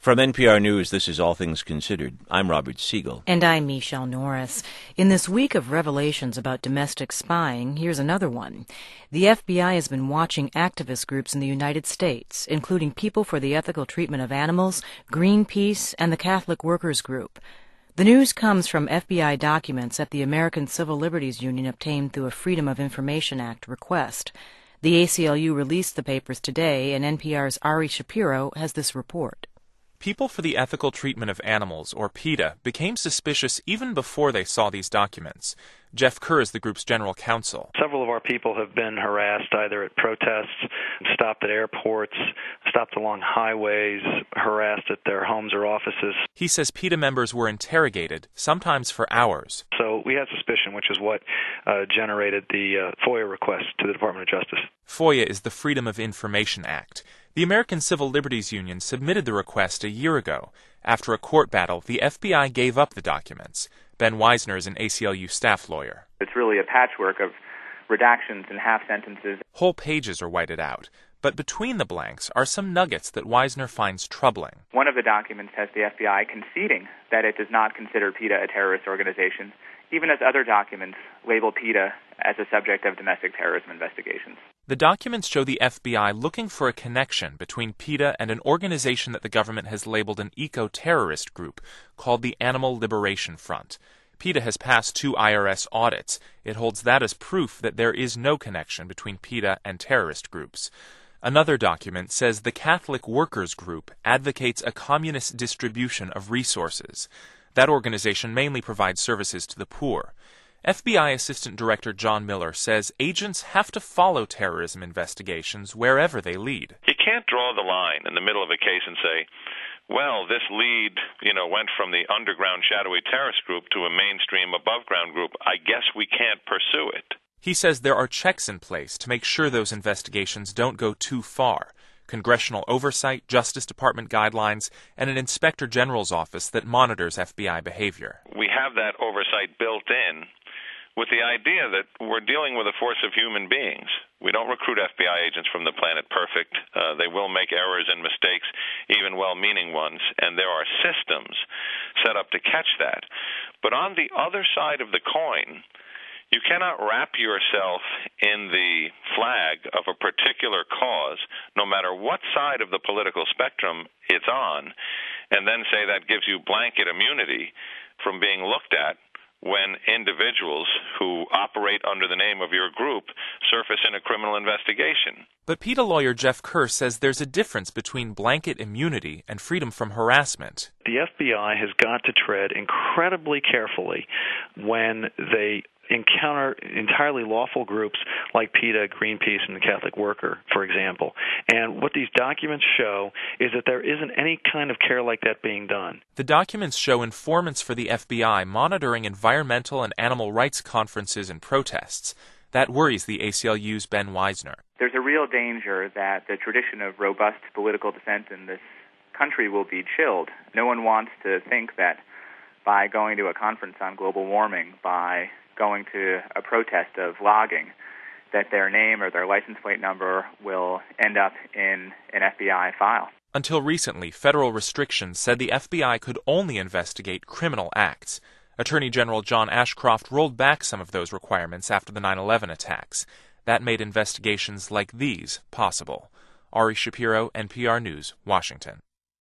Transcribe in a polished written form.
From NPR News, this is All Things Considered. I'm Robert Siegel. And I'm Michelle Norris. In this week of revelations about domestic spying, here's another one. The FBI has been watching activist groups in the United States, including People for the Ethical Treatment of Animals, Greenpeace, and the Catholic Workers Group. The news comes from FBI documents that the American Civil Liberties Union obtained through a Freedom of Information Act request. The ACLU released the papers today, and NPR's Ari Shapiro has this report. People for the Ethical Treatment of Animals, or PETA, became suspicious even before they saw these documents. Jeff Kerr is the group's general counsel. Several of our people have been harassed either at protests, stopped at airports, stopped along highways, harassed at their homes or offices. He says PETA members were interrogated, sometimes for hours. So we had suspicion, which is what generated the FOIA request to the Department of Justice. FOIA is the Freedom of Information Act. The American Civil Liberties Union submitted the request a year ago. After a court battle, the FBI gave up the documents. Ben Weisner is an ACLU staff lawyer. It's really a patchwork of redactions and half sentences. Whole pages are whited out. But between the blanks are some nuggets that Weisner finds troubling. One of the documents has the FBI conceding that it does not consider PETA a terrorist organization, even as other documents label PETA as a subject of domestic terrorism investigations. The documents show the FBI looking for a connection between PETA and an organization that the government has labeled an eco-terrorist group called the Animal Liberation Front. PETA has passed 2 IRS audits. It holds that as proof that there is no connection between PETA and terrorist groups. Another document says the Catholic Workers Group advocates a communist distribution of resources. That organization mainly provides services to the poor. FBI Assistant Director John Miller says agents have to follow terrorism investigations wherever they lead. You can't draw the line in the middle of a case and say, well, this lead, went from the underground shadowy terrorist group to a mainstream above-ground group. I guess we can't pursue it. He says there are checks in place to make sure those investigations don't go too far. Congressional oversight, Justice Department guidelines, and an Inspector General's office that monitors FBI behavior. We have that oversight built in with the idea that we're dealing with a force of human beings. We don't recruit FBI agents from the planet perfect. They will make errors and mistakes, even well-meaning ones, and there are systems set up to catch that. But on the other side of the coin, you cannot wrap yourself in the flag of a particular cause, no matter what side of the political spectrum it's on, and then say that gives you blanket immunity from being looked at when individuals who operate under the name of your group surface in a criminal investigation. But PETA lawyer Jeff Kerr says there's a difference between blanket immunity and freedom from harassment. The FBI has got to tread incredibly carefully when they encounter entirely lawful groups like PETA, Greenpeace, and the Catholic Worker, for example. And what these documents show is that there isn't any kind of care like that being done. The documents show informants for the FBI monitoring environmental and animal rights conferences and protests. That worries the ACLU's Ben Weisner. There's a real danger that the tradition of robust political dissent in this country will be chilled. No one wants to think that by going to a conference on global warming, by going to a protest of logging, that their name or their license plate number will end up in an FBI file. Until recently, federal restrictions said the FBI could only investigate criminal acts. Attorney General John Ashcroft rolled back some of those requirements after the 9/11 attacks. That made investigations like these possible. Ari Shapiro, NPR News, Washington.